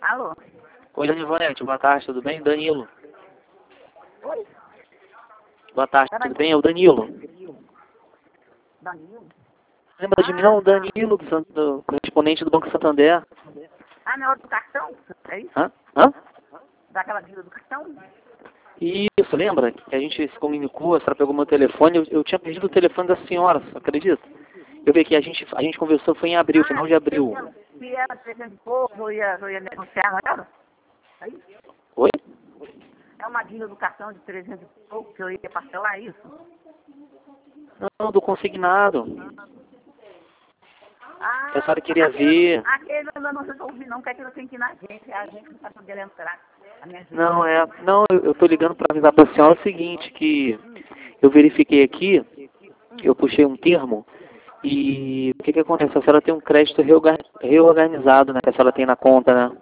Alô? Oi, Dona Ivonete, boa tarde, tudo bem? Danilo. Oi? Boa tarde, Peraí. tudo bem? É o Danilo. Danilo? Lembra de mim não? O Danilo, do correspondente do Banco Santander. Ah, na hora do cartão? É isso? Hã? Hã? Daquela dívida do cartão? Isso, lembra? Que a gente se comunicou, a senhora pegou meu telefone, eu tinha perdido o telefone da senhora, você acredita? Eu vi que a gente conversou, foi em abril, final de abril. Se era 300 e pouco, eu ia negociar, não era? É isso? Oi? É uma dívida do cartão de 300 e pouco que eu ia parcelar isso? Não, do consignado. Ah, Que a senhora queria ver. aquele eu não resolvi não, que aquilo tem que ir na gente, a gente não está podendo entrar. A minha gente. Eu tô ligando para avisar para a senhora o seguinte, que eu verifiquei aqui, eu puxei um termo, e o que que acontece? A senhora tem um crédito reorganizado, né, que a senhora tem na conta, né?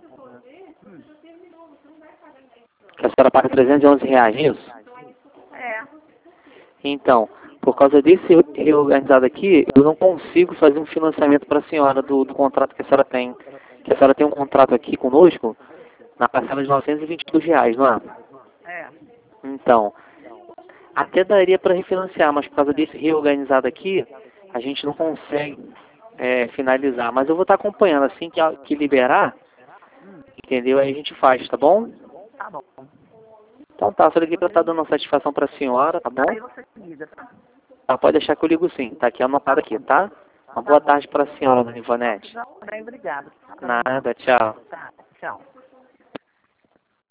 Que a senhora paga R$ 311, isso? É. Então, por causa desse reorganizado aqui, eu não consigo fazer um financiamento para a senhora do contrato que a senhora tem. Que a senhora tem um contrato aqui conosco na parcela de R$ 922, não é? É. Então, até daria para refinanciar, mas por causa desse reorganizado aqui, a gente não consegue finalizar. Mas eu vou estar acompanhando, assim que liberar, entendeu? Aí a gente faz, tá bom? Tá bom. Então tá, só liguei para estar dando uma satisfação para a senhora, tá bom? Aí você liga, tá? Tá, pode deixar que eu ligo sim, tá aqui anotado aqui, tá? Uma Tá boa bom. tarde para a senhora, Dona Ivonete. Bem, obrigado. Nada, tchau. Tá, tchau.